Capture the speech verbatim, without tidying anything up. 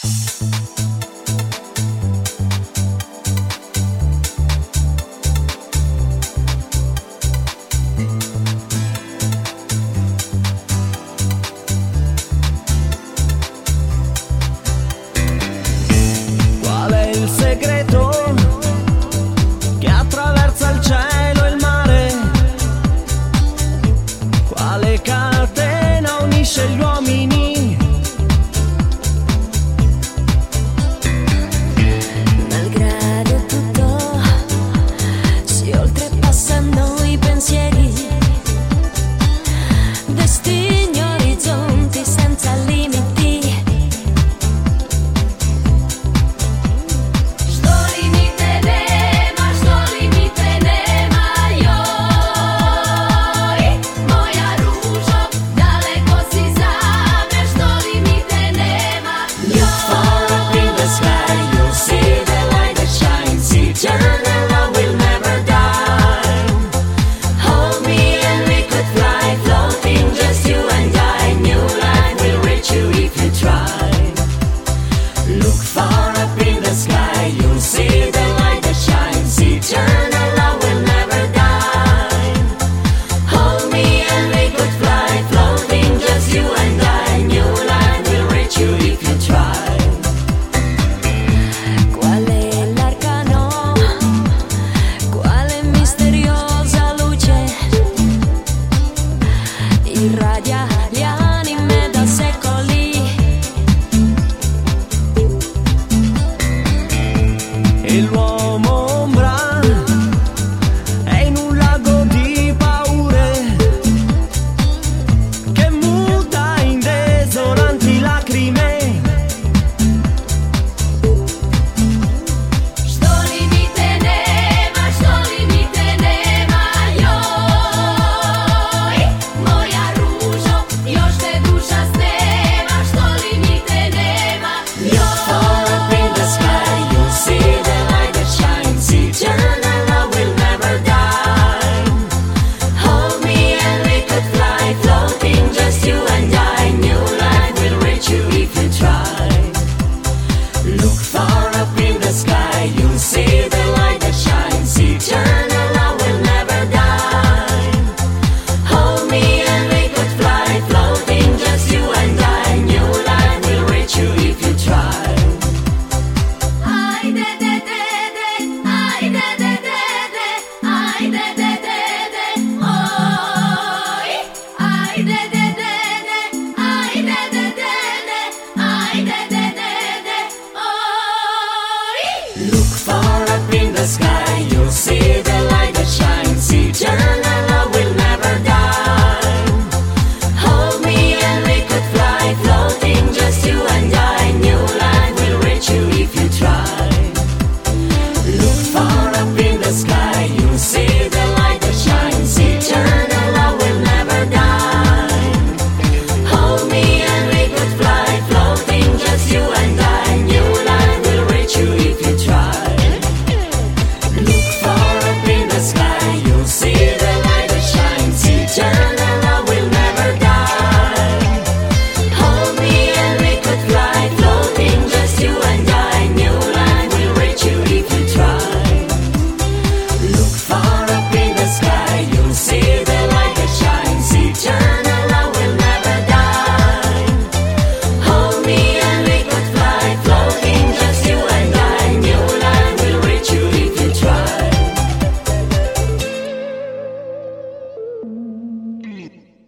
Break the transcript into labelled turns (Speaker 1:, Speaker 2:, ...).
Speaker 1: Qual è il segreto che attraversa il cielo e il mare? Quale catena unisce gli uomini?
Speaker 2: Malgrado tutto si oltrepassano i pensieri, destini, orizzonti senza limiti. Irradia le anime da secoli.
Speaker 1: E l'uomo ombra è in un lago di paure che muta in desolanti lacrime. Look far up in the sky, you'll see the